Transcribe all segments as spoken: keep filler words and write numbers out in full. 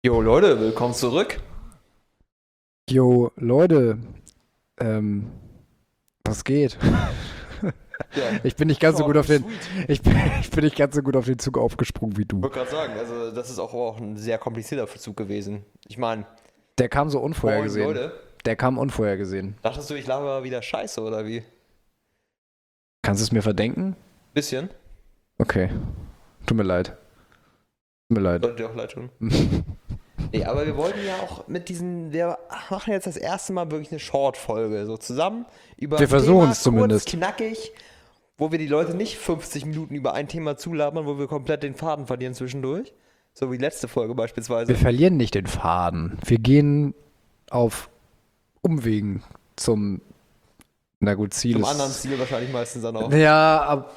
Jo Leute, willkommen zurück. Jo, Leute, ähm, was geht? Ja, Ich bin nicht ganz so short gut auf and den, sweet. ich bin, ich bin nicht ganz so gut auf den Zug aufgesprungen wie Ich du. wollte gerade sagen, also das ist auch, auch ein sehr komplizierter Verzug gewesen. Ich meine, Der kam so moin unvorhergesehen. Leute, Der kam unvorhergesehen. dachtest du, ich laber wieder Scheiße oder wie? Kannst du es mir verdenken? Bisschen? Okay, tut mir leid. Tut mir leid. Sollte dir auch leid tun. Nee, aber wir wollten ja auch mit diesen, wir machen jetzt das erste Mal wirklich eine Short-Folge, so zusammen über Wir ein versuchen Thema, es zumindest. kurz, knackig, wo wir die Leute nicht fünfzig Minuten über ein Thema zulabern, wo wir komplett den Faden verlieren zwischendurch. So wie letzte Folge beispielsweise. Wir verlieren nicht den Faden. Wir gehen auf Umwegen zum, na gut, Ziel Zum ist... anderen Ziel wahrscheinlich meistens dann auch. Ja, ab,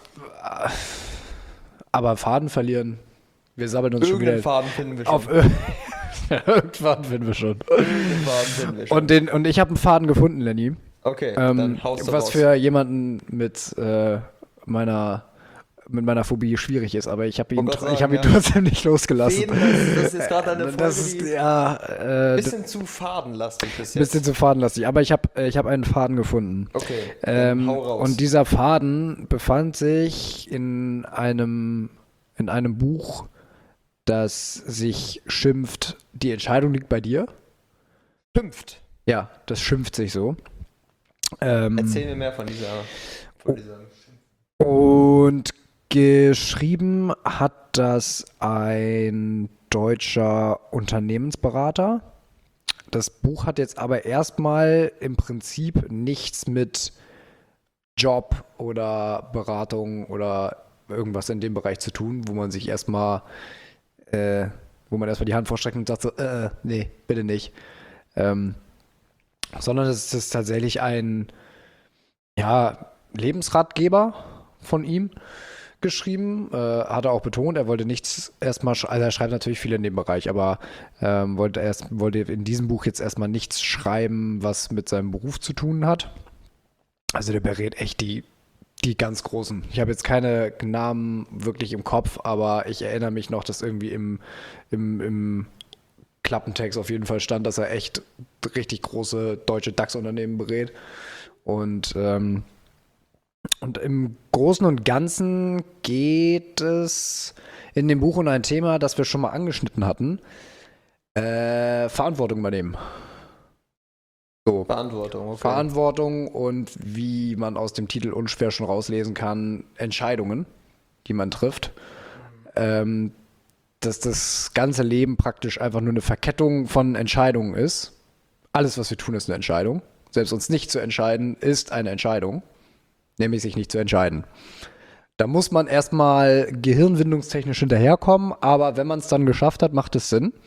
aber Faden verlieren. Wir sabbeln uns schon Irgendeinen wieder Faden finden wir schon. auf ir- Irgendwann finden wir schon. Irgendeinen Faden finden wir schon. Und, den, und ich habe einen Faden gefunden, Lenny. Okay, Ähm, dann haust du was raus. für jemanden mit äh, meiner mit meiner Phobie schwierig ist, aber ich habe ihn, Wollte grad ich hab ihn sagen, ja. trotzdem nicht losgelassen. Fäden, das, das ist jetzt gerade eine Folge, Das ist die ja ein äh, bisschen zu fadenlastig bis ein jetzt. bisschen zu fadenlastig, aber ich habe ich hab einen Faden gefunden. Okay, dann Ähm, hau raus. und dieser Faden befand sich in einem, in einem Buch, das sich schimpft, die Entscheidung liegt bei dir. Schimpft. Ja, das schimpft sich so. Ähm, Erzähl mir mehr von dieser... Von dieser und geschrieben hat das ein deutscher Unternehmensberater. Das Buch hat jetzt aber erstmal im Prinzip nichts mit Job oder Beratung oder irgendwas in dem Bereich zu tun, wo man sich erstmal, äh, wo man erstmal die Hand vorstreckt und sagt so, äh, nee, bitte nicht. Ähm, sondern es ist tatsächlich ein, ja, Lebensratgeber von ihm geschrieben. Äh, hat er auch betont, er wollte nichts erstmal, sch- also er schreibt natürlich viel in dem Bereich, aber ähm, wollte erst, wollte in diesem Buch jetzt erstmal nichts schreiben, was mit seinem Beruf zu tun hat. Also der berät echt die, die ganz Großen. Ich habe jetzt keine Namen wirklich im Kopf, aber ich erinnere mich noch, dass irgendwie im, im, im Klappentext auf jeden Fall stand, dass er echt richtig große deutsche DAX-Unternehmen berät. Und, ähm, und im Großen und Ganzen geht es in dem Buch um ein Thema, das wir schon mal angeschnitten hatten. Äh, Verantwortung übernehmen. So. Verantwortung, okay. Verantwortung und wie man aus dem Titel unschwer schon rauslesen kann, Entscheidungen, die man trifft. Ähm, dass das ganze Leben praktisch einfach nur eine Verkettung von Entscheidungen ist. Alles, was wir tun, ist eine Entscheidung. Selbst uns nicht zu entscheiden, ist eine Entscheidung. Nämlich sich nicht zu entscheiden. Da muss man erstmal gehirnwindungstechnisch hinterherkommen, aber wenn man es dann geschafft hat, macht es Sinn.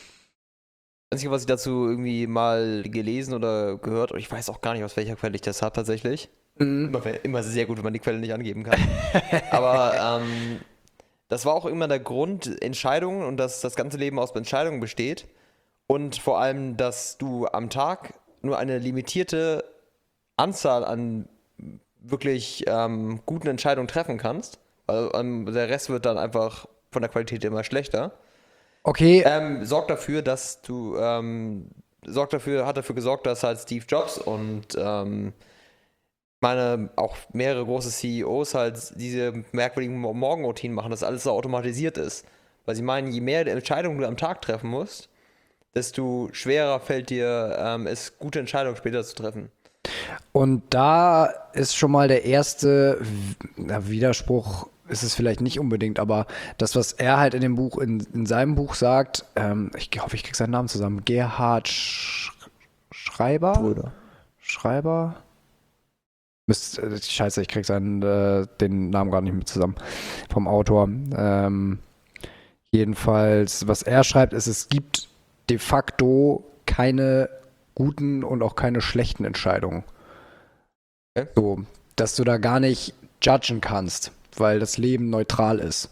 Das Einzige, was ich dazu irgendwie mal gelesen oder gehört, und ich weiß auch gar nicht, aus welcher Quelle ich das habe tatsächlich. Immer, immer sehr gut, wenn man die Quelle nicht angeben kann. Aber ähm, das war auch immer der Grund, Entscheidungen und dass das ganze Leben aus Entscheidungen besteht. Und vor allem, dass du am Tag nur eine limitierte Anzahl an wirklich ähm, guten Entscheidungen treffen kannst. Weil ähm, der Rest wird dann einfach von der Qualität immer schlechter. Okay, Ähm, sorgt dafür, dass du, ähm, sorgt dafür, hat dafür gesorgt, dass halt Steve Jobs und ähm, meine auch mehrere große C E Os halt diese merkwürdigen Mo- Morgenroutinen machen, dass alles so automatisiert ist. Weil sie meinen, je mehr Entscheidungen du am Tag treffen musst, desto schwerer fällt dir ähm, es, gute Entscheidungen später zu treffen. und da ist schon mal der erste W- na, Widerspruch, ist es vielleicht nicht unbedingt, aber das, was er halt in dem Buch, in, in seinem Buch sagt, ähm, ich hoffe, ich kriege seinen Namen zusammen, Gerhard Sch Schreiber? Brüder. Schreiber? Müsst, äh, scheiße, ich krieg seinen, äh, den Namen gar nicht mehr zusammen vom Autor. Ähm, jedenfalls, was er schreibt, ist, es gibt de facto keine guten und auch keine schlechten Entscheidungen. Okay. So, dass du da gar nicht judgen kannst, weil das Leben neutral ist.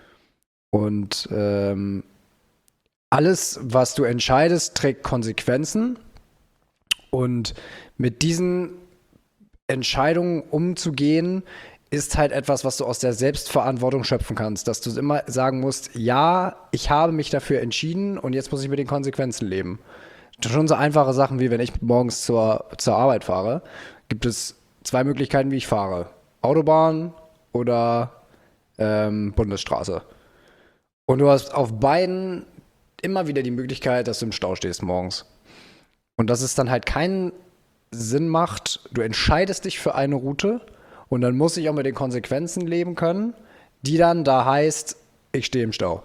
Und ähm, alles, was du entscheidest, trägt Konsequenzen. Und mit diesen Entscheidungen umzugehen, ist halt etwas, was du aus der Selbstverantwortung schöpfen kannst, dass du immer sagen musst, ja, ich habe mich dafür entschieden und jetzt muss ich mit den Konsequenzen leben. Schon so einfache Sachen wie, wenn ich morgens zur, zur Arbeit fahre, gibt es zwei Möglichkeiten, wie ich fahre. Autobahn oder ähm, Bundesstraße. Und du hast auf beiden immer wieder die Möglichkeit, dass du im Stau stehst morgens. Und dass es dann halt keinen Sinn macht, du entscheidest dich für eine Route und dann muss ich auch mit den Konsequenzen leben können, die dann da heißt, ich stehe im Stau.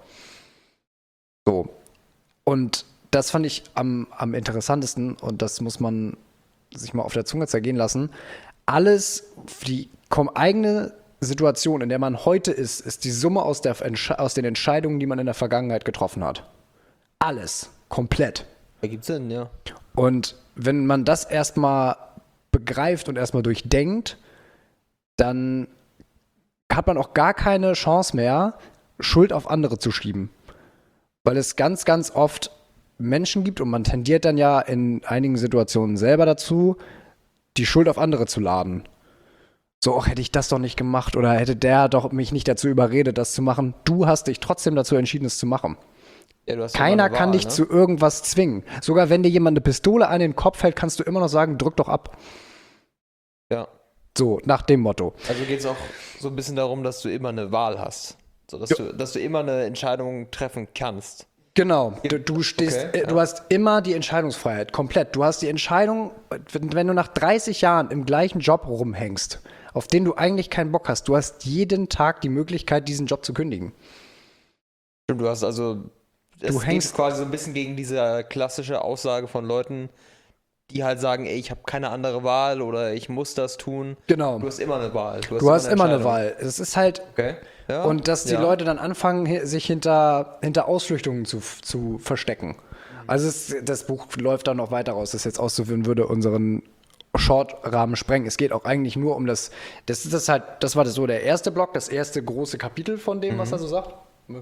So. Und das fand ich am, am interessantesten und das muss man sich mal auf der Zunge zergehen lassen. Alles, die eigene Situation, in der man heute ist, ist die Summe aus, der, aus den Entscheidungen, die man in der Vergangenheit getroffen hat. Alles. Komplett. Ergibt Sinn, ja. Und wenn man das erstmal begreift und erstmal durchdenkt, dann hat man auch gar keine Chance mehr, Schuld auf andere zu schieben. Weil es ganz, ganz oft Menschen gibt und man tendiert dann ja in einigen Situationen selber dazu, die Schuld auf andere zu laden. So, ach, hätte ich das doch nicht gemacht oder hätte der doch mich nicht dazu überredet, das zu machen. Du hast dich trotzdem dazu entschieden, es zu machen. Ja, du hast Keiner immer eine kann Wahl, dich ne? zu irgendwas zwingen. Sogar wenn dir jemand eine Pistole an den Kopf hält, kannst du immer noch sagen, drück doch ab. Ja. So, nach dem Motto. Also geht es auch so ein bisschen darum, dass du immer eine Wahl hast. So, dass, du, dass du immer eine Entscheidung treffen kannst. Genau, du, du stehst, Okay, äh, du ja. hast immer die Entscheidungsfreiheit, komplett. Du hast die Entscheidung, wenn, wenn du nach dreißig Jahren im gleichen Job rumhängst, auf den du eigentlich keinen Bock hast, du hast jeden Tag die Möglichkeit, diesen Job zu kündigen. Stimmt, du hast also, es Du geht hängst- quasi so ein bisschen gegen diese klassische Aussage von Leuten, die halt sagen, ey, ich habe keine andere Wahl oder ich muss das tun. Genau. Du hast immer eine Wahl. Du hast immer eine Entscheidung. Wahl. Es ist halt, Okay. Ja. und dass die ja. Leute dann anfangen, hi- sich hinter, hinter Ausflüchtungen zu, zu verstecken. Also es, das Buch läuft dann noch weiter raus, das jetzt auszuführen würde, unseren Short-Rahmen sprengen. Es geht auch eigentlich nur um das, das ist das halt, das war das so der erste Block, das erste große Kapitel von dem, was er so sagt.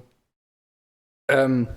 Ähm,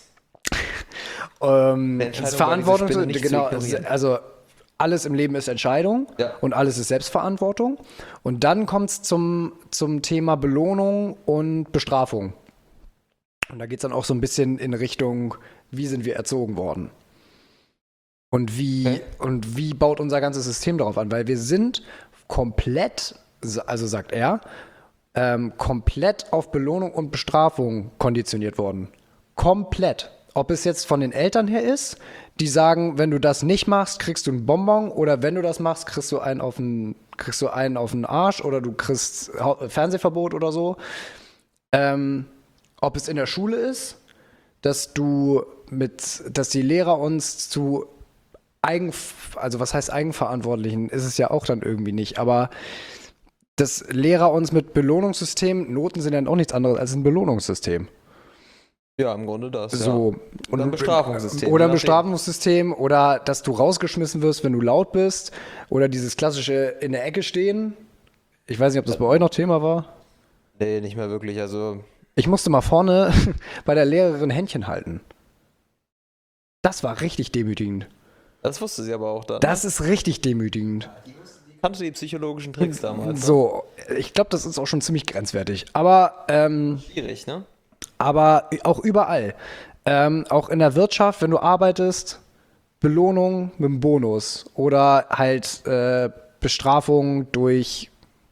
ähm, Eine das Entscheidung Verantwortung, war, diese Spinne nicht genau, zu ignorieren. also alles im Leben ist Entscheidung Ja. und alles ist Selbstverantwortung. Und dann kommt es zum, zum Thema Belohnung und Bestrafung. Und da geht es dann auch so ein bisschen in Richtung, wie sind wir erzogen worden? Und wie, Okay. und wie baut unser ganzes System darauf an? Weil wir sind komplett, also sagt er, ähm, komplett auf Belohnung und Bestrafung konditioniert worden. Komplett. Ob es jetzt von den Eltern her ist, die sagen, wenn du das nicht machst, kriegst du einen Bonbon oder wenn du das machst, kriegst du einen auf den, kriegst du einen auf den Arsch oder du kriegst Hau- Fernsehverbot oder so. Ähm, ob es in der Schule ist, dass du mit, dass die Lehrer uns zu Eigen, also was heißt Eigenverantwortlichen, ist es ja auch dann irgendwie nicht, aber dass Lehrer uns mit Belohnungssystem, Noten sind ja auch nichts anderes als ein Belohnungssystem. Ja, im Grunde das. So. Ja. Oder ein Bestrafungssystem. Oder je ein nachdem. Bestrafungssystem oder dass du rausgeschmissen wirst, wenn du laut bist. Oder dieses klassische in der Ecke stehen. Ich weiß nicht, ob das bei euch noch Thema war. Nee, nicht mehr wirklich. Also, Ich musste mal vorne bei der Lehrerin Händchen halten. Das war richtig demütigend. das wusste sie aber auch dann. Das ist richtig demütigend. Kannst du die psychologischen Tricks damals? Ne? So, ich glaube, das ist auch schon ziemlich grenzwertig. Aber, ähm, Schwierig, ne? aber auch überall. Ähm, auch in der Wirtschaft, wenn du arbeitest, Belohnung mit einem Bonus oder halt äh, Bestrafung durch,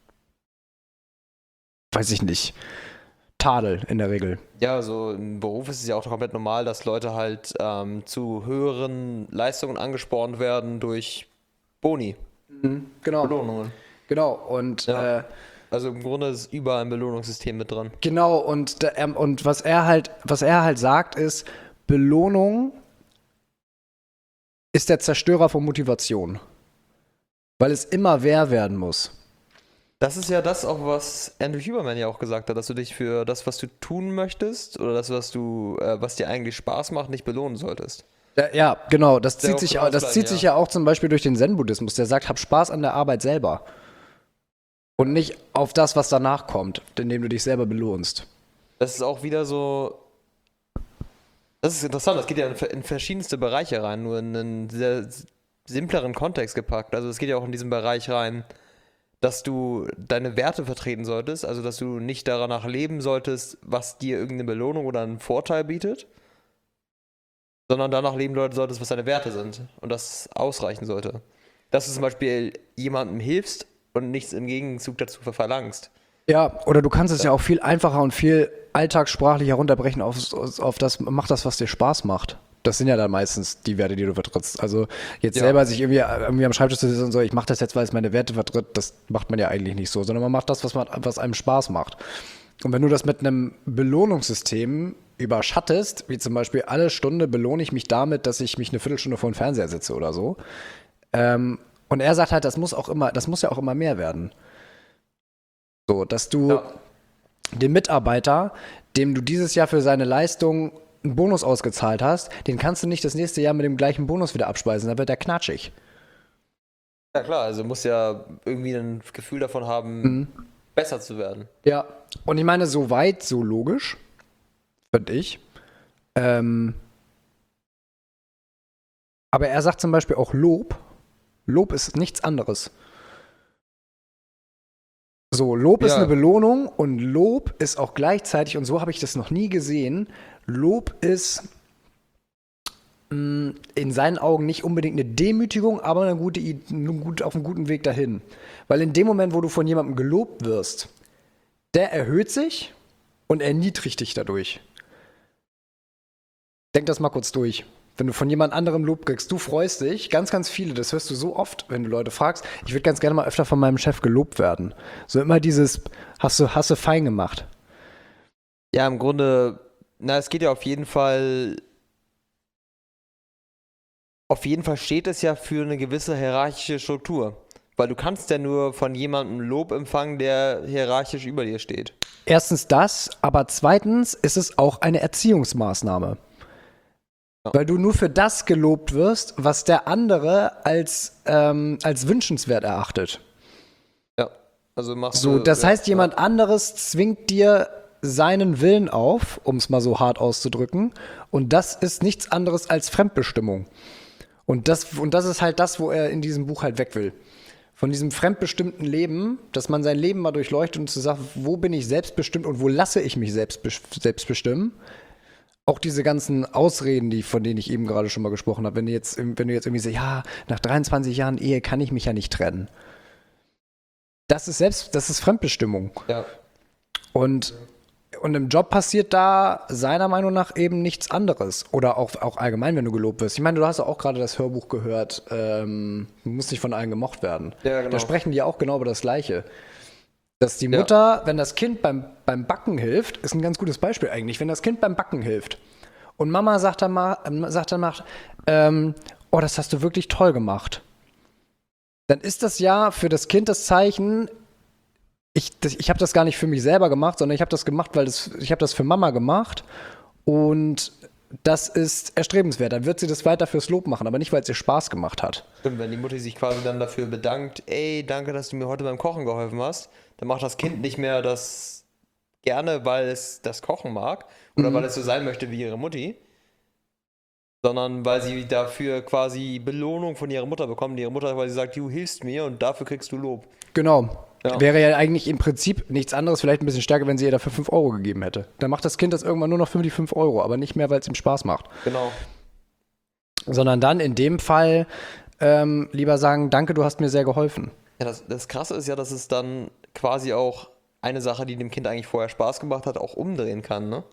weiß ich nicht, Tadel in der Regel. Ja, so im Beruf ist es ja auch komplett normal, dass Leute halt ähm, zu höheren Leistungen angespornt werden durch Boni, Genau. Belohnungen. Genau. Und Ja. äh, Also im Grunde ist überall ein Belohnungssystem mit dran. Genau, und, da- ähm, und was er halt, was er halt sagt, ist, Belohnung ist der Zerstörer von Motivation. Weil es immer wer werden muss. Das ist ja das auch, was Andrew Huberman ja auch gesagt hat, dass du dich für das, was du tun möchtest oder das, was du, äh, was dir eigentlich Spaß macht, nicht belohnen solltest. Ja, ja, genau, das Der zieht, auch sich, genau das das Gleiche, zieht sich ja. ja auch zum Beispiel durch den Zen-Buddhismus. Der sagt, hab Spaß an der Arbeit selber. Und nicht auf das, was danach kommt, indem du dich selber belohnst. Das ist auch wieder so. Das ist interessant, das geht ja in, in verschiedenste Bereiche rein, nur in einen sehr simpleren Kontext gepackt. Also es geht ja auch in diesen Bereich rein, dass du deine Werte vertreten solltest, also dass du nicht danach leben solltest, was dir irgendeine Belohnung oder einen Vorteil bietet, sondern danach leben solltest, was deine Werte sind und das ausreichen sollte. Dass du zum Beispiel jemandem hilfst und nichts im Gegenzug dazu verlangst. Ja, oder du kannst es ja auch viel einfacher und viel alltagssprachlich herunterbrechen auf, auf das, mach das, was dir Spaß macht. Das sind ja dann meistens die Werte, die du vertrittst. Also jetzt Ja. selber sich irgendwie, irgendwie am Schreibtisch zu sitzen und so, ich mache das jetzt, weil es meine Werte vertritt, das macht man ja eigentlich nicht so, sondern man macht das, was, man, was einem Spaß macht. Und wenn du das mit einem Belohnungssystem überschattest, wie zum Beispiel alle Stunde belohne ich mich damit, dass ich mich eine Viertelstunde vor den Fernseher sitze oder so. Ähm, und er sagt halt, das muss auch immer, das muss ja auch immer mehr werden. So, dass du Ja. dem Mitarbeiter, dem du dieses Jahr für seine Leistung einen Bonus ausgezahlt hast, den kannst du nicht das nächste Jahr mit dem gleichen Bonus wieder abspeisen, dann wird der knatschig. Ja klar, also du musst ja irgendwie ein Gefühl davon haben, Mhm. besser zu werden. Ja, und ich meine, so weit, so logisch, finde ich. Ähm, aber er sagt zum Beispiel auch Lob. Lob ist nichts anderes. So, Lob ist Ja. eine Belohnung und Lob ist auch gleichzeitig, und so habe ich das noch nie gesehen, Lob ist mh, in seinen Augen nicht unbedingt eine Demütigung, aber eine gute, I- ein gut, auf einem guten Weg dahin. Weil in dem Moment, wo du von jemandem gelobt wirst, der erhöht sich und erniedrigt dich dadurch. Denk das mal kurz durch. Wenn du von jemand anderem Lob kriegst, du freust dich, ganz, ganz viele, das hörst du so oft, wenn du Leute fragst, ich würde ganz gerne mal öfter von meinem Chef gelobt werden. So immer dieses, hast du, hast du fein gemacht. Ja, im Grunde, na, es geht ja auf jeden Fall, auf jeden Fall steht es ja für eine gewisse hierarchische Struktur. Weil du kannst ja nur von jemandem Lob empfangen, der hierarchisch über dir steht. Erstens das, aber zweitens ist es auch eine Erziehungsmaßnahme. Ja. Weil du nur für das gelobt wirst, was der andere als, ähm, als wünschenswert erachtet. Ja, also machst So, du. das ja, heißt, jemand anderes zwingt dir seinen Willen auf, um es mal so hart auszudrücken. Und das ist nichts anderes als Fremdbestimmung. Und das, und das ist halt das, wo er in diesem Buch halt weg will. Von diesem fremdbestimmten Leben, dass man sein Leben mal durchleuchtet und zu sagen, wo bin ich selbstbestimmt und wo lasse ich mich selbst, selbst bestimmen. Auch diese ganzen Ausreden, die, von denen ich eben gerade schon mal gesprochen habe, wenn du jetzt, wenn du jetzt irgendwie sagst, ja, nach dreiundzwanzig Jahren Ehe kann ich mich ja nicht trennen. Das ist selbst, das ist Fremdbestimmung. Ja. Und, und im Job passiert da seiner Meinung nach eben nichts anderes. Oder auch, auch allgemein, wenn du gelobt wirst. Ich meine, du hast ja auch gerade das Hörbuch gehört, ähm, du musst nicht von allen gemocht werden. Ja, genau. Da sprechen die auch genau über das Gleiche. Dass die Ja. Mutter, wenn das Kind beim, beim Backen hilft, ist ein ganz gutes Beispiel eigentlich, wenn das Kind beim Backen hilft und Mama sagt dann mal, ähm, sagt dann mal ähm, oh, das hast du wirklich toll gemacht. Dann ist das ja für das Kind das Zeichen, ich, das, ich habe das gar nicht für mich selber gemacht, sondern ich habe das gemacht, weil das, ich habe das für Mama gemacht und das ist erstrebenswert. Dann wird sie das weiter fürs Lob machen, aber nicht, weil es ihr Spaß gemacht hat. Stimmt, wenn die Mutter sich quasi dann dafür bedankt, ey, danke, dass du mir heute beim Kochen geholfen hast, dann macht das Kind nicht mehr das gerne, weil es das Kochen mag oder Mhm. weil es so sein möchte wie ihre Mutti, sondern weil sie dafür quasi Belohnung von ihrer Mutter bekommt. Ihre Mutter quasi sagt, du hilfst mir und dafür kriegst du Lob. Genau. Ja. Wäre ja eigentlich im Prinzip nichts anderes, vielleicht ein bisschen stärker, wenn sie ihr dafür fünf Euro gegeben hätte. Dann macht das Kind das irgendwann nur noch für die fünf Euro, aber nicht mehr, weil es ihm Spaß macht. Genau. Sondern dann in dem Fall ähm, lieber sagen, danke, du hast mir sehr geholfen. Ja, das, das Krasse ist ja, dass es dann quasi auch eine Sache, die dem Kind eigentlich vorher Spaß gemacht hat, auch umdrehen kann, ne?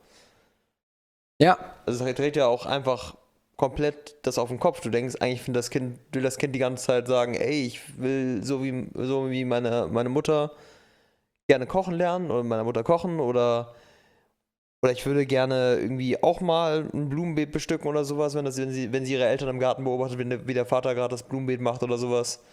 Ja, Also es dreht ja auch einfach komplett das auf den Kopf. Du denkst, eigentlich will das Kind, will das Kind die ganze Zeit sagen, ey, ich will so wie, so wie meine, meine Mutter gerne kochen lernen oder meiner Mutter kochen oder, oder ich würde gerne irgendwie auch mal ein Blumenbeet bestücken oder sowas, wenn, das, wenn, sie, wenn sie ihre Eltern im Garten beobachtet, wenn der, wie der Vater gerade das Blumenbeet macht oder sowas.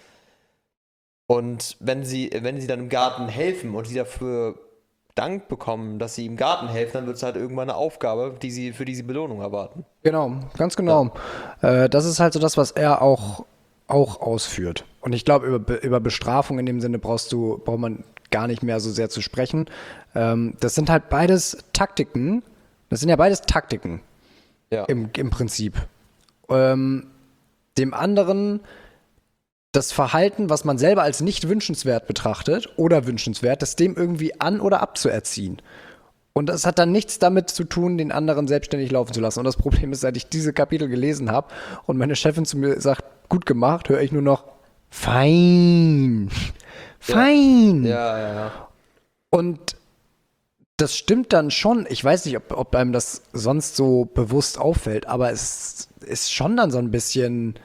Und wenn sie, wenn sie dann im Garten helfen und sie dafür Dank bekommen, dass sie im Garten helfen, dann wird es halt irgendwann eine Aufgabe, die sie, für die sie Belohnung erwarten. genau, ganz genau. Äh, das ist halt so das, was er auch, auch ausführt. Und ich glaube, über, Be- über Bestrafung in dem Sinne brauchst du, braucht man gar nicht mehr so sehr zu sprechen. Ähm, das sind halt beides Taktiken. Das sind ja beides Taktiken Ja. im, im Prinzip. Ähm, dem anderen das Verhalten, was man selber als nicht wünschenswert betrachtet oder wünschenswert, das dem irgendwie an- oder abzuerziehen. Und das hat dann nichts damit zu tun, den anderen selbstständig laufen zu lassen. Und das Problem ist, seit ich diese Kapitel gelesen habe und meine Chefin zu mir sagt, gut gemacht, höre ich nur noch, fein, fein. Ja, ja, ja. Und das stimmt dann schon. Ich weiß nicht, ob, ob einem das sonst so bewusst auffällt, aber es ist schon dann so ein bisschen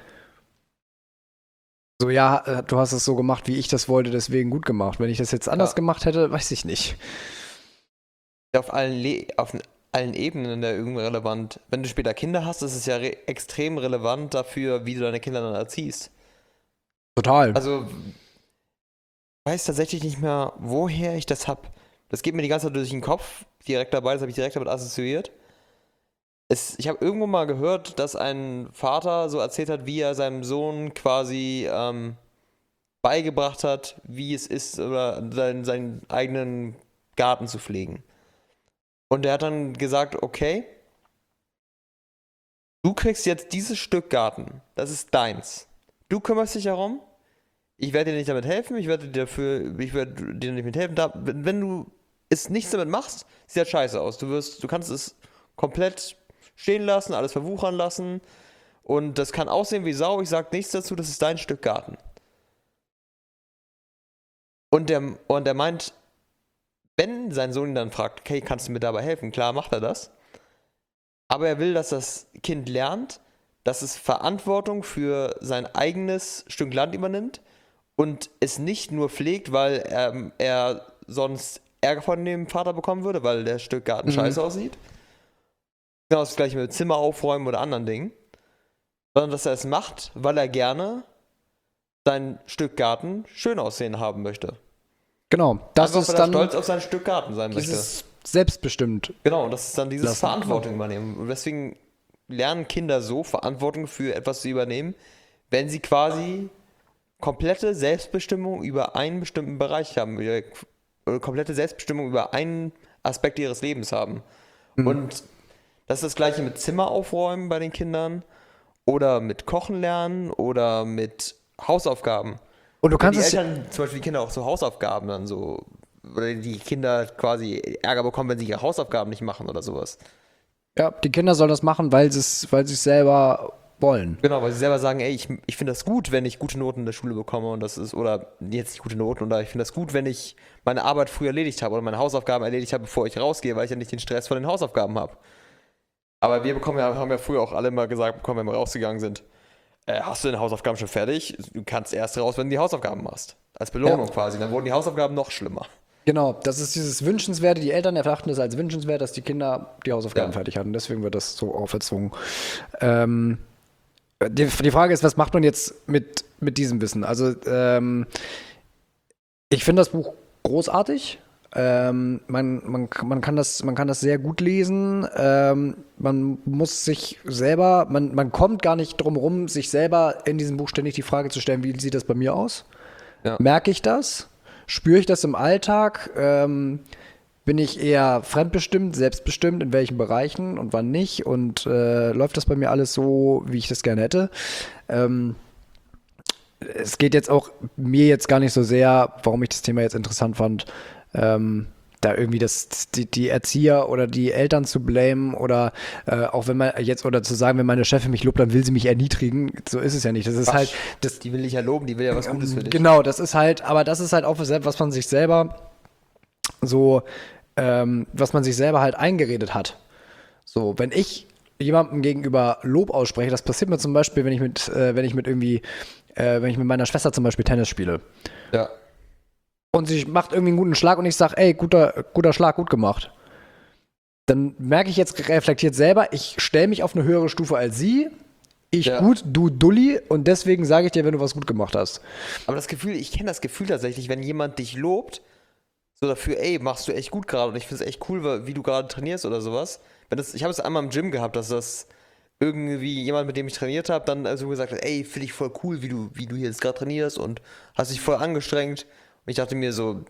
so, ja, du hast es so gemacht, wie ich das wollte, deswegen gut gemacht. Wenn ich das jetzt anders Ja. gemacht hätte, weiß ich nicht. Auf allen, Le auf allen Ebenen da irgendwie relevant. Wenn du später Kinder hast, ist es ja re extrem relevant dafür, wie du deine Kinder dann erziehst. Total. Also, ich weiß tatsächlich nicht mehr, woher ich das hab. Das geht mir die ganze Zeit durch den Kopf, direkt dabei, das habe ich direkt damit assoziiert. Es, ich habe irgendwo mal gehört, dass ein Vater so erzählt hat, wie er seinem Sohn quasi ähm, beigebracht hat, wie es ist, oder seinen, seinen eigenen Garten zu pflegen. Und er hat dann gesagt, okay, du kriegst jetzt dieses Stück Garten, das ist deins. Du kümmerst dich darum, ich werde dir nicht damit helfen, ich werde dir dafür, ich werde dir nicht mithelfen. Da, wenn, wenn du es nichts damit machst, sieht das scheiße aus. Du wirst, du kannst es komplett stehen lassen, alles verwuchern lassen und das kann aussehen wie Sau, ich sag nichts dazu, das ist dein Stück Garten. Und der, und der meint, wenn sein Sohn ihn dann fragt, okay, kannst du mir dabei helfen? Klar, macht er das. Aber er will, dass das Kind lernt, dass es Verantwortung für sein eigenes Stück Land übernimmt und es nicht nur pflegt, weil er, er sonst Ärger von dem Vater bekommen würde, weil der Stück Garten Mhm. scheiße aussieht. Genau das gleiche mit Zimmer aufräumen oder anderen Dingen. Sondern dass er es macht, weil er gerne sein Stück Garten schön aussehen haben möchte. Genau. Das Einfach, ist weil er dann stolz auf sein Stück Garten sein möchte. dieses selbstbestimmt. Genau, und das ist dann dieses Lassen. Verantwortung übernehmen. Und deswegen lernen Kinder so, Verantwortung für etwas zu übernehmen, wenn sie quasi komplette Selbstbestimmung über einen bestimmten Bereich haben, oder komplette Selbstbestimmung über einen Aspekt ihres Lebens haben. Mhm. Und das ist das gleiche mit Zimmer aufräumen bei den Kindern oder mit Kochen lernen oder mit Hausaufgaben. Und du Wenn kannst die es Eltern zum Beispiel die Kinder auch so Hausaufgaben dann so, oder die Kinder quasi Ärger bekommen, wenn sie ihre Hausaufgaben nicht machen oder sowas. ja, die Kinder sollen das machen, weil sie es weil sie es selber wollen. Genau, weil sie selber sagen, ey, ich, ich finde das gut, wenn ich gute Noten in der Schule bekomme und das ist, oder jetzt nicht gute Noten, oder ich finde das gut, wenn ich meine Arbeit früh erledigt habe oder meine Hausaufgaben erledigt habe, bevor ich rausgehe, weil ich ja nicht den Stress von den Hausaufgaben habe. Aber wir bekommen ja, haben ja früher auch alle mal gesagt bekommen, wenn wir rausgegangen sind, äh, hast du deine Hausaufgaben schon fertig? Du kannst erst raus, wenn du die Hausaufgaben machst. Als Belohnung Ja. quasi. Dann wurden die Hausaufgaben noch schlimmer. Genau, das ist dieses Wünschenswerte. Die Eltern erachten es als wünschenswert, dass die Kinder die Hausaufgaben Ja. fertig hatten. Deswegen wird das so auferzogen. Ähm, die, die Frage ist, was macht man jetzt mit, mit diesem Wissen? Also, ähm, ich finde das Buch großartig. Ähm, man, man, man, kann das, man kann das sehr gut lesen. Ähm, man muss sich selber, man, man kommt gar nicht drum rum, sich selber in diesem Buch ständig die Frage zu stellen, wie sieht das bei mir aus? Ja. Merke ich das? Spüre ich das im Alltag? Ähm, bin ich eher fremdbestimmt, selbstbestimmt, in welchen Bereichen und wann nicht? Und äh, läuft das bei mir alles so, wie ich das gerne hätte? Ähm, es geht jetzt auch mir jetzt gar nicht so sehr, warum ich das Thema jetzt interessant fand, ähm, da irgendwie das, die, die Erzieher oder die Eltern zu blamen oder äh, auch wenn man jetzt, oder zu sagen, wenn meine Chefin mich lobt, dann will sie mich erniedrigen. So ist es ja nicht. Das ist Quatsch. halt, das, Die will ich ja loben, die will ja was Gutes für dich. genau, das ist halt, aber das ist halt auch was, was man sich selber so, ähm, was man sich selber halt eingeredet hat. So, wenn ich jemandem gegenüber Lob ausspreche, das passiert mir zum Beispiel, wenn ich mit, äh, wenn ich mit irgendwie, äh, wenn ich mit meiner Schwester zum Beispiel Tennis spiele. Ja. Und sie macht irgendwie einen guten Schlag und ich sage, ey, guter, guter Schlag, gut gemacht. Dann merke ich jetzt reflektiert selber, ich stelle mich auf eine höhere Stufe als sie. Ich Ja. gut, du Dulli. Und deswegen sage ich dir, wenn du was gut gemacht hast. Aber das Gefühl, ich kenne das Gefühl tatsächlich, wenn jemand dich lobt, so dafür, ey, machst du echt gut gerade und ich finde es echt cool, wie du gerade trainierst oder sowas. Wenn das, ich habe es einmal im Gym gehabt, dass das irgendwie jemand, mit dem ich trainiert habe, dann so gesagt hat, ey, finde ich voll cool, wie du, wie du hier jetzt gerade trainierst und hast dich voll angestrengt. Und ich dachte mir so,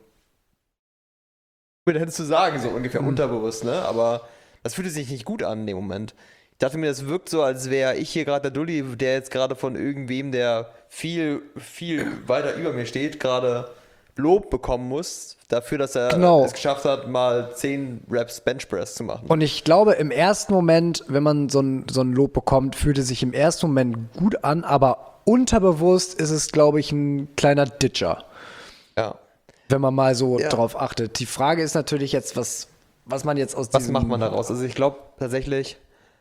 mir hättest zu sagen, so ungefähr Mhm. unterbewusst, ne? Aber das fühlte sich nicht gut an in dem Moment. Ich dachte mir, das wirkt so, als wäre ich hier gerade der Dulli, der jetzt gerade von irgendwem, der viel, viel weiter über mir steht, gerade Lob bekommen muss, dafür, dass er Genau. es geschafft hat, mal zehn Reps Benchpress zu machen. Und ich glaube, im ersten Moment, wenn man so ein, so ein Lob bekommt, fühlt es sich im ersten Moment gut an, aber unterbewusst ist es, glaube ich, ein kleiner Ditcher. Ja. Wenn man mal so Ja. drauf achtet. Die Frage ist natürlich jetzt, was, was man jetzt aus Was diesem... macht man daraus? Also ich glaube tatsächlich,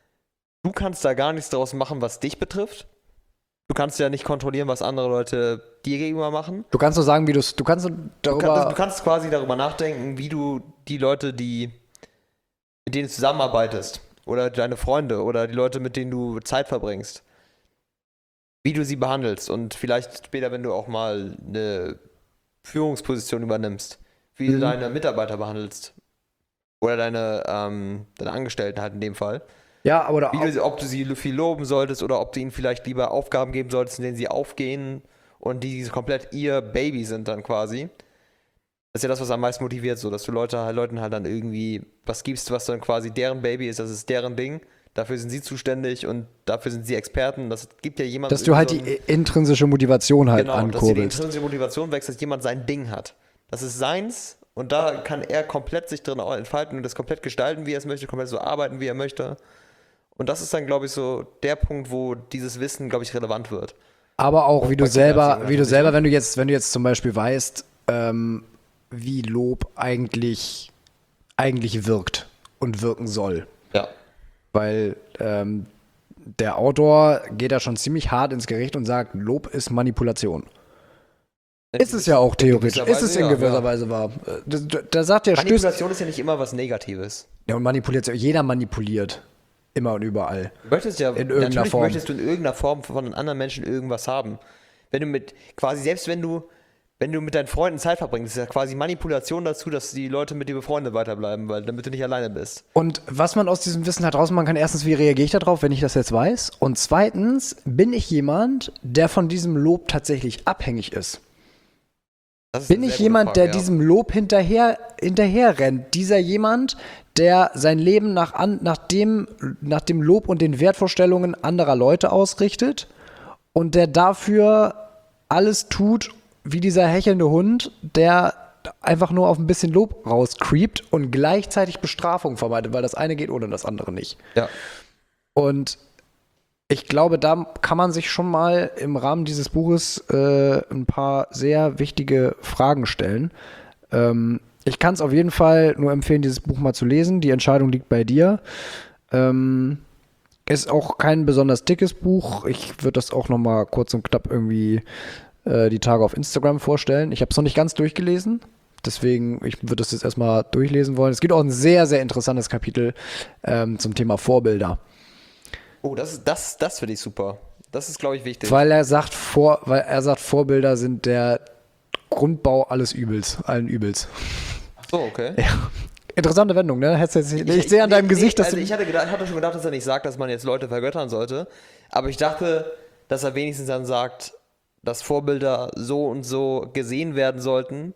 du kannst da gar nichts daraus machen, was dich betrifft. Du kannst ja nicht kontrollieren, was andere Leute dir gegenüber machen. Du kannst nur sagen, wie du's, du kannst Du, darüber... kann, du kannst quasi darüber nachdenken, wie du die Leute, die mit denen du zusammenarbeitest, oder deine Freunde oder die Leute, mit denen du Zeit verbringst, wie du sie behandelst und vielleicht später, wenn du auch mal eine Führungsposition übernimmst, wie Mhm. du deine Mitarbeiter behandelst oder deine, ähm, deine Angestellten halt in dem Fall. ja, oder Wie auch, du, ob du sie viel loben solltest oder ob du ihnen vielleicht lieber Aufgaben geben solltest, in denen sie aufgehen und die komplett ihr Baby sind dann quasi. Das ist ja das, was am meisten motiviert, so, dass du Leute, Leuten halt dann irgendwie was gibst, was dann quasi deren Baby ist, das ist deren Ding. Dafür sind sie zuständig und dafür sind sie Experten. Das gibt ja jemand. dass du halt so die ein- intrinsische Motivation halt Genau, dass dir die ankurbelst. intrinsische Motivation wächst, dass jemand sein Ding hat. Das ist seins und da kann er komplett sich drin auch entfalten und das komplett gestalten, wie er es möchte, komplett so arbeiten, wie er möchte. Und das ist dann, glaube ich, so der Punkt, wo dieses Wissen, glaube ich, relevant wird. Aber auch, wie du bei selber, Finanzierung wie du natürlich, selber, ne? wenn du jetzt, wenn du jetzt zum Beispiel weißt, ähm, wie Lob eigentlich, eigentlich wirkt und wirken soll. Ja. Weil ähm, der Autor geht da schon ziemlich hart ins Gericht und sagt, Lob ist Manipulation. Ist es ja auch theoretisch. Ist es in gewisser Weise wahr. Äh, Da, da sagt der Stöß. Manipulation ist ja nicht immer was Negatives. Ja, und Manipulation. Jeder manipuliert. Immer und überall. Du möchtest ja, In irgendeiner natürlich Form. möchtest du in irgendeiner Form von einem anderen Menschen irgendwas haben. Wenn du mit, quasi selbst wenn du, wenn du mit deinen Freunden Zeit verbringst, ist ja quasi Manipulation dazu, dass die Leute mit dir befreundet weiterbleiben, weil damit du nicht alleine bist. Und was man aus diesem Wissen halt rausmachen kann, erstens, wie reagiere ich darauf, wenn ich das jetzt weiß? Und zweitens, bin ich jemand, der von diesem Lob tatsächlich abhängig ist? Das ist Bin eine ich sehr gute jemand, Frage, der ja. diesem Lob hinterher, hinterher rennt? Dieser jemand, der sein Leben nach, an, nach, dem, nach dem Lob und den Wertvorstellungen anderer Leute ausrichtet und der dafür alles tut, wie dieser hechelnde Hund, der einfach nur auf ein bisschen Lob rauscreept und gleichzeitig Bestrafung vermeidet, weil das eine geht ohne das andere nicht. Ja. Und ich glaube, da kann man sich schon mal im Rahmen dieses Buches äh, ein paar sehr wichtige Fragen stellen. Ähm, ich kann es auf jeden Fall nur empfehlen, dieses Buch mal zu lesen. Die Entscheidung liegt bei dir. Ähm, ist auch kein besonders dickes Buch. Ich würde das auch noch mal kurz und knapp irgendwie äh, die Tage auf Instagram vorstellen. Ich habe es noch nicht ganz durchgelesen. Deswegen, ich würde das jetzt erstmal durchlesen wollen. Es gibt auch ein sehr, sehr interessantes Kapitel ähm, zum Thema Vorbilder. Oh, das ist, das, das finde ich super. Das ist, glaube ich, wichtig. Weil er sagt, vor, weil er sagt, Vorbilder sind der Grundbau alles Übels, allen Übels. Ach so, okay. Ja. Interessante Wendung, ne? Hättest du jetzt nicht, ich, sehe an deinem nee, Gesicht, dass also du. ich hatte, gedacht, ich hatte schon gedacht, dass er nicht sagt, dass man jetzt Leute vergöttern sollte. Aber ich dachte, dass er wenigstens dann sagt, dass Vorbilder so und so gesehen werden sollten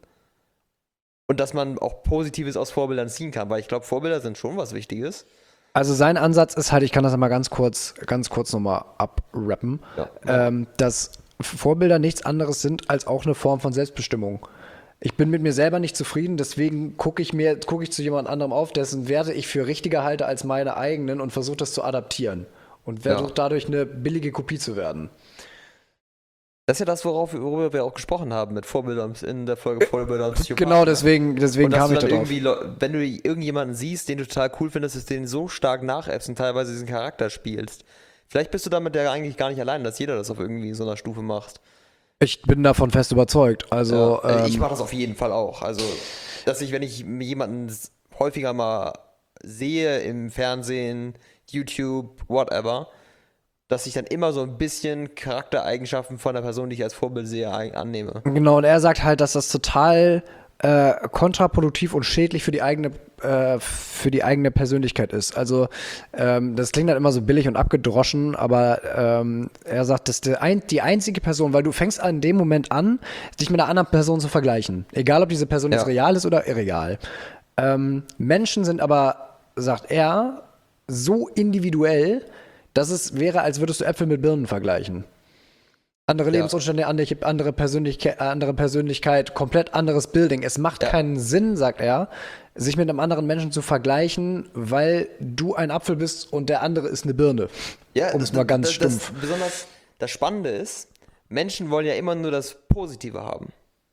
und dass man auch Positives aus Vorbildern ziehen kann. Weil ich glaube, Vorbilder sind schon was Wichtiges. Also sein Ansatz ist halt, ich kann das mal ganz kurz, ganz kurz nochmal abrappen, Ja. ähm, dass Vorbilder nichts anderes sind als auch eine Form von Selbstbestimmung. Ich bin mit mir selber nicht zufrieden, deswegen gucke ich mir, gucke ich zu jemand anderem auf, dessen Werte ich für richtiger halte als meine eigenen und versuche das zu adaptieren und versuche Ja. dadurch eine billige Kopie zu werden. Das ist ja das, worauf, worüber wir auch gesprochen haben mit Vorbildern in der Folge Vorbilder und Psychopathen. Genau, deswegen, deswegen Und dass kam du ich da dann drauf. irgendwie, Leu- wenn du irgendjemanden siehst, den du total cool findest, dass du den so stark nachäffst und teilweise diesen Charakter spielst. Vielleicht bist du damit ja eigentlich gar nicht allein, dass jeder das auf irgendwie so einer Stufe macht. Ich bin davon fest überzeugt. Also, Ja, also ich ähm, mache das auf jeden Fall auch. Also, dass ich, wenn ich jemanden s- häufiger mal sehe im Fernsehen, YouTube, whatever, dass ich dann immer so ein bisschen Charaktereigenschaften von der Person, die ich als Vorbild sehe, ein- annehme. genau, und er sagt halt, dass das total äh, kontraproduktiv und schädlich für die eigene äh, für die eigene Persönlichkeit ist. Also ähm, das klingt halt immer so billig und abgedroschen, aber ähm, er sagt, dass der ein, die einzige Person, weil du fängst an dem Moment an, dich mit einer anderen Person zu vergleichen. Egal, ob diese Person Ja. jetzt real ist oder irreal. Ähm, Menschen sind aber, sagt er, so individuell, dass es wäre, als würdest du Äpfel mit Birnen vergleichen. Andere Ja. Lebensumstände, andere, andere, Persönlichkeit, andere Persönlichkeit, komplett anderes Building. Es macht Ja. keinen Sinn, sagt er, sich mit einem anderen Menschen zu vergleichen, weil du ein Apfel bist und der andere ist eine Birne. Ja, um es mal ganz das, stumpf. Das, besonders das Spannende ist, Menschen wollen ja immer nur das Positive haben.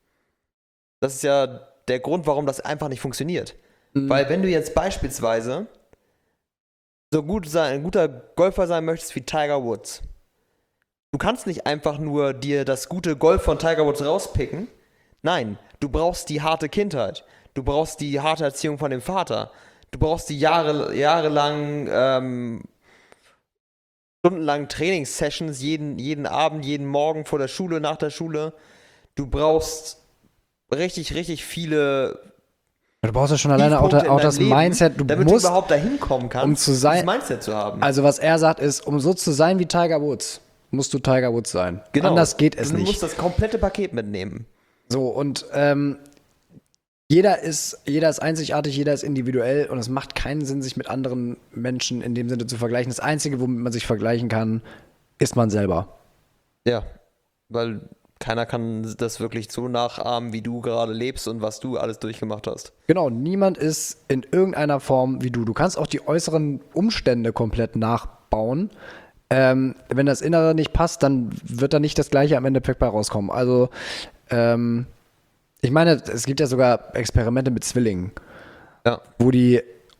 Das ist ja der Grund, warum das einfach nicht funktioniert. Mhm. Weil wenn du jetzt beispielsweise so gut sein, ein guter Golfer sein möchtest wie Tiger Woods, du kannst nicht einfach nur dir das gute Golf von Tiger Woods rauspicken. Nein, du brauchst die harte Kindheit. Du brauchst die harte Erziehung von dem Vater. Du brauchst die Jahre, jahrelang, ähm, stundenlang Trainingssessions, jeden, jeden Abend, jeden Morgen vor der Schule, nach der Schule. Du brauchst richtig, richtig viele Du brauchst ja schon alleine auch, Tiefpunkte da- in auch deinem das Leben, Mindset. Du damit musst, du überhaupt dahin kommen kannst, um zu sein- dieses Mindset zu haben. also was er sagt ist, um so zu sein wie Tiger Woods, musst du Tiger Woods sein. Genau. Anders geht es du nicht. musst das komplette Paket mitnehmen. So, und ähm, jeder ist, jeder ist einzigartig, jeder ist individuell und es macht keinen Sinn, sich mit anderen Menschen in dem Sinne zu vergleichen. Das Einzige, womit man sich vergleichen kann, ist man selber. Ja, weil keiner kann das wirklich so nachahmen, wie du gerade lebst und was du alles durchgemacht hast. Genau, niemand ist in irgendeiner Form wie du. Du kannst auch die äußeren Umstände komplett nachbauen. Ähm, wenn das Innere nicht passt, dann wird da nicht das Gleiche am Endeffekt bei rauskommen. Also, ähm, ich meine, es gibt ja sogar Experimente mit Zwillingen, Ja. wo die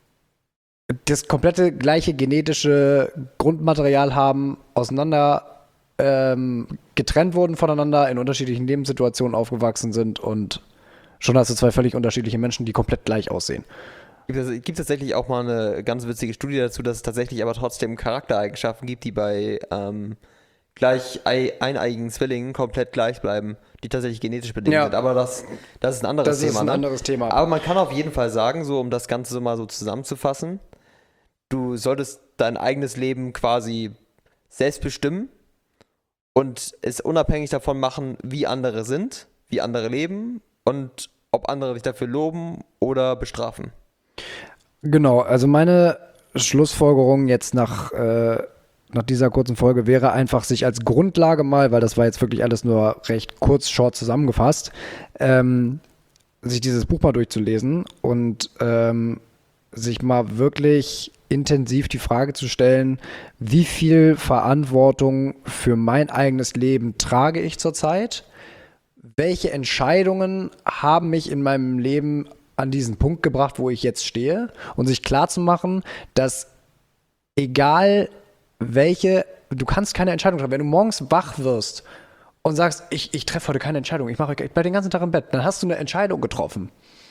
das komplette gleiche genetische Grundmaterial haben, auseinander ähm, getrennt wurden voneinander, in unterschiedlichen Lebenssituationen aufgewachsen sind und schon hast du zwei völlig unterschiedliche Menschen, die komplett gleich aussehen. Gibt es gibt tatsächlich auch mal eine ganz witzige Studie dazu, dass es tatsächlich aber trotzdem Charaktereigenschaften gibt, die bei ähm, gleich ei- eineiigen Zwillingen komplett gleich bleiben, die tatsächlich genetisch bedingt Ja. sind. Aber das, das ist ein anderes Das Thema. ist ein ne? anderes Thema. Aber man kann auf jeden Fall sagen, so um das Ganze so mal so zusammenzufassen, du solltest dein eigenes Leben quasi selbst bestimmen und es unabhängig davon machen, wie andere sind, wie andere leben und ob andere dich dafür loben oder bestrafen. Genau, also meine Schlussfolgerung jetzt nach, äh, nach dieser kurzen Folge wäre einfach, sich als Grundlage mal, weil das war jetzt wirklich alles nur recht kurz, short zusammengefasst, ähm, sich dieses Buch mal durchzulesen und ähm, sich mal wirklich intensiv die Frage zu stellen, wie viel Verantwortung für mein eigenes Leben trage ich zurzeit? Welche Entscheidungen haben mich in meinem Leben an diesen Punkt gebracht, wo ich jetzt stehe? Und sich klarzumachen, dass egal welche, du kannst keine Entscheidung treffen. Wenn du morgens wach wirst und sagst, ich, ich treffe heute keine Entscheidung, ich mache ich bleib den ganzen Tag im Bett, dann hast du eine Entscheidung getroffen.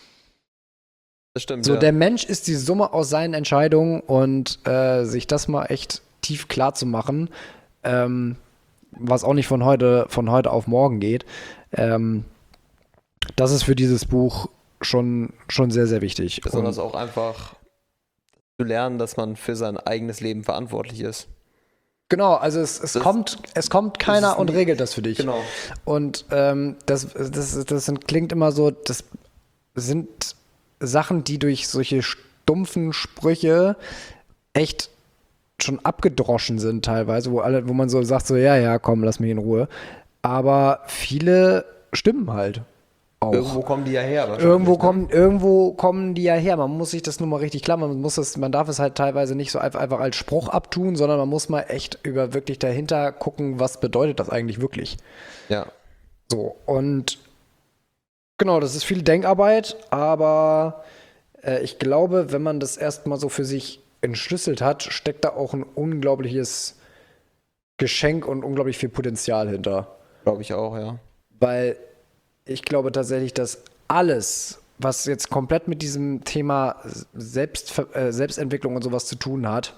Das stimmt, So, ja. der Mensch ist die Summe aus seinen Entscheidungen und äh, sich das mal echt tief klar zu machen, ähm, was auch nicht von heute, von heute auf morgen geht, ähm, das ist für dieses Buch schon, schon sehr, sehr wichtig. Besonders Und, auch einfach zu lernen, dass man für sein eigenes Leben verantwortlich ist. genau, also es, es, Das- kommt, es kommt keiner ist und nie- regelt das für dich. Genau. Und ähm, das, das, das sind- klingt immer so, das sind Sachen, die durch solche stumpfen Sprüche echt schon abgedroschen sind teilweise, wo alle, wo man so sagt, so ja, ja, komm, lass mich in Ruhe. Aber viele stimmen halt auch. Irgendwo kommen die ja her. wahrscheinlich, Irgendwo ne? kommen, irgendwo kommen die ja her. Man muss sich das nur mal richtig klar machen. Man muss es, man darf es halt teilweise nicht so einfach, einfach als Spruch abtun, sondern man muss mal echt über wirklich dahinter gucken, was bedeutet das eigentlich wirklich. Ja. So, und genau, das ist viel Denkarbeit, aber äh, ich glaube, wenn man das erstmal so für sich entschlüsselt hat, steckt da auch ein unglaubliches Geschenk und unglaublich viel Potenzial hinter. Glaube ich auch, ja. Weil ich glaube tatsächlich, dass alles, was jetzt komplett mit diesem Thema Selbst, äh, Selbstentwicklung und sowas zu tun hat,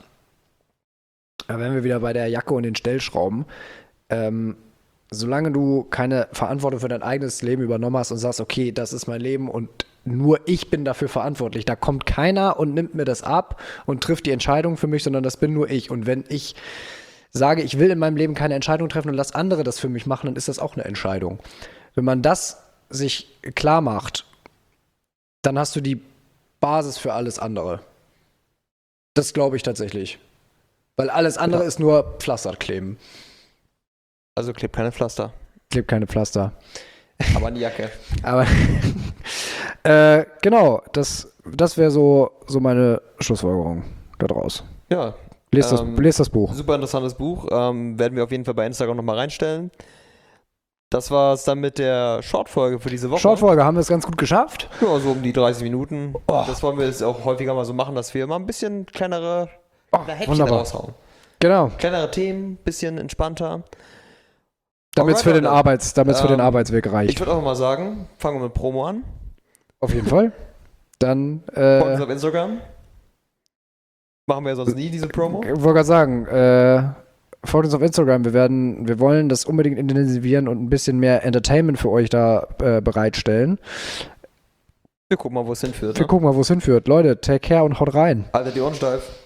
da wären wir wieder bei der Jacke und den Stellschrauben, ähm, solange du keine Verantwortung für dein eigenes Leben übernommen hast und sagst, okay, das ist mein Leben und nur ich bin dafür verantwortlich, da kommt keiner und nimmt mir das ab und trifft die Entscheidung für mich, sondern das bin nur ich. Und wenn ich sage, ich will in meinem Leben keine Entscheidung treffen und lass andere das für mich machen, dann ist das auch eine Entscheidung. Wenn man das sich klar macht, dann hast du die Basis für alles andere. Das glaube ich tatsächlich. Weil alles andere Ja. ist nur Pflaster kleben. Also klebt keine Pflaster. Klebt keine Pflaster. Aber an die Jacke. Aber äh, genau, das, das wäre so, so meine Schlussfolgerung da draus. Ja. Lest, das, ähm, lest das Buch. Super interessantes Buch. Ähm, werden wir auf jeden Fall bei Instagram nochmal reinstellen. Das war es dann mit der Shortfolge für diese Woche. Shortfolge haben wir es ganz gut geschafft. Ja, so um die dreißig Minuten. Oh. Das wollen wir jetzt auch häufiger mal so machen, dass wir mal ein bisschen kleinere Oh, Häppchen wunderbar. raushauen. Genau, Kleinere Themen, bisschen entspannter. damit es für, Alright, den Leute. Arbeits, damit's für den Ähm, Arbeitsweg Ich reicht. würde auch mal sagen, fangen wir mit Promo an. Auf jeden Fall. Dann, Folgt uns äh, auf Instagram. Machen wir ja sonst nie diese Promo. ich wollte gerade sagen, äh, folgt uns auf Instagram. Wir werden, wir wollen das unbedingt intensivieren und ein bisschen mehr Entertainment für euch da äh, bereitstellen. Wir gucken mal, wo es hinführt. Wir Ne? gucken mal, wo es hinführt. Leute, take care und haut rein. Haltet die Ohren steif.